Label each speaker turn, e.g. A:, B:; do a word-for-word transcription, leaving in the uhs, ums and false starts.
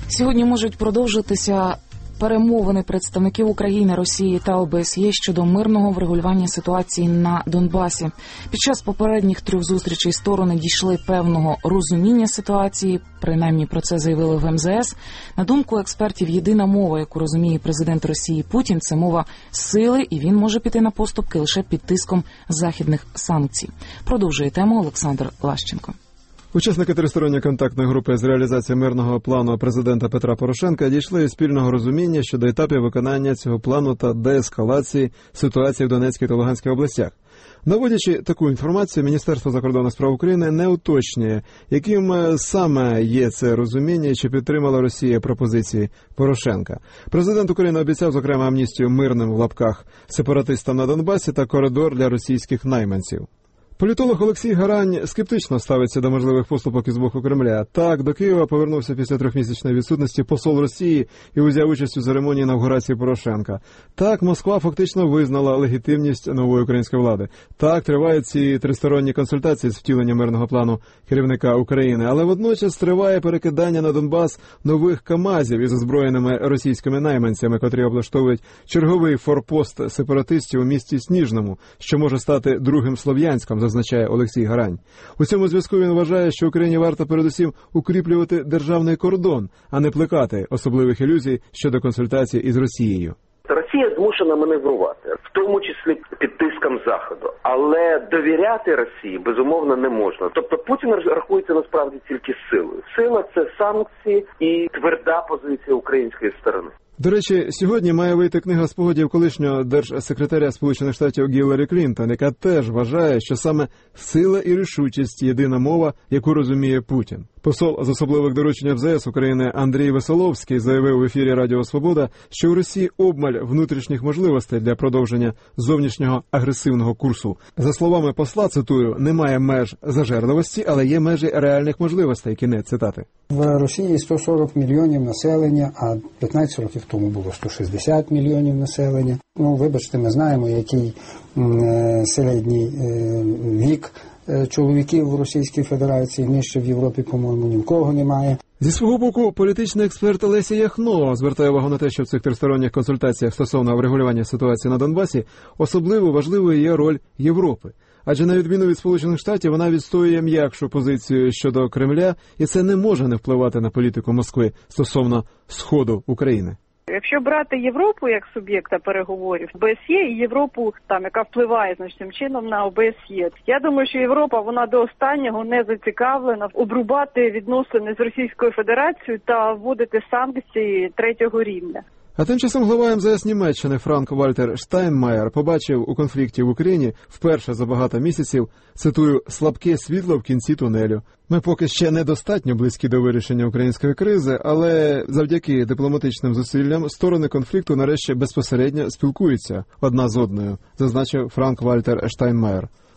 A: Сьогодні можуть продовжитися перемовини представників України, Росії та О Б С Є щодо мирного врегулювання ситуації на Донбасі. Під час попередніх трьох зустрічей сторони дійшли певного розуміння ситуації, принаймні про це заявили в Ем Зе Ес. На думку експертів, єдина мова, яку розуміє президент Росії Путін, це мова сили, і він може піти на поступки лише під тиском західних санкцій. Продовжує тему Олександр Лащенко.
B: Учасники тристоронньої контактної групи з реалізації мирного плану президента Петра Порошенка дійшли спільного розуміння щодо етапів виконання цього плану та деескалації ситуації в Донецькій та Луганській областях. Наводячи таку інформацію, Міністерство закордонних справ України не уточнює, яким саме є це розуміння і чи підтримала Росія пропозиції Порошенка. Президент України обіцяв, зокрема, амністію мирним в лапках сепаратистам на Донбасі та коридор для російських найманців. Політолог Олексій Гарань скептично ставиться до можливих поступок із боку Кремля. Так, до Києва повернувся після трьохмісячної відсутності посол Росії і узяв участь у церемонії інавгурації Порошенка. Так, Москва фактично визнала легітимність нової української влади. Так, тривають ці тристоронні консультації з втілення мирного плану керівника України. Але водночас триває перекидання на Донбас нових КАМАЗів із озброєними російськими найманцями, котрі облаштовують черговий форпост сепаратистів у місті Сніжному, що може стати другим Слов'янськом, зазначає Олексій Гарань. У цьому зв'язку він вважає, що Україні варто передусім укріплювати державний кордон, а не плекати особливих ілюзій щодо консультацій із Росією.
C: Росія змушена маневрувати, в тому числі під тиском Заходу. Але довіряти Росії, безумовно, не можна. Тобто Путін рахується насправді тільки силою. Сила – це санкції і тверда позиція української сторони.
B: До речі, сьогодні має вийти книга спогадів колишнього держсекретаря Сполучених Штатів Гіларі Клінтон, яка теж вважає, що саме сила і рішучість – єдина мова, яку розуміє Путін. Посол з особливих доручень Ем Зе Ес України Андрій Веселовський заявив в ефірі Радіо Свобода, що у Росії обмаль внутрішніх можливостей для продовження зовнішнього агресивного курсу. За словами посла, цитую, «немає меж зажерливості, але є межі реальних можливостей». Кінець цитати.
D: В Росії сто сорок мільйонів населення, а п'ятнадцять років тому було сто шістдесят мільйонів населення. Ну, вибачте, ми знаємо, який е, середній е, вік чоловіків в Російській Федерації, нижче в Європі, по-моєму, ні в кого немає.
B: Зі свого боку, політичний експерт Леся Яхно звертає увагу на те, що в цих тристоронніх консультаціях стосовно врегулювання ситуації на Донбасі особливо важливою є роль Європи. Адже на відміну від Сполучених Штатів, вона відстоює м'якшу позицію щодо Кремля, і це не може не впливати на політику Москви стосовно Сходу України.
E: Якщо брати Європу як суб'єкта переговорів, О Б С Є і Європу, там, яка впливає значним чином на О Б С Є, я думаю, що Європа, вона до останнього не зацікавлена обрубати відносини з Російською Федерацією та вводити санкції третього рівня.
B: А тим часом глава Ем Зе Ес Німеччини Франк-Вальтер Штайнмаєр побачив у конфлікті в Україні вперше за багато місяців, цитую, «слабке світло в кінці тунелю». Ми поки ще недостатньо близькі до вирішення української кризи, але завдяки дипломатичним зусиллям сторони конфлікту нарешті безпосередньо спілкуються одна з одною, зазначив Франк-Вальтер Штайнмаєр.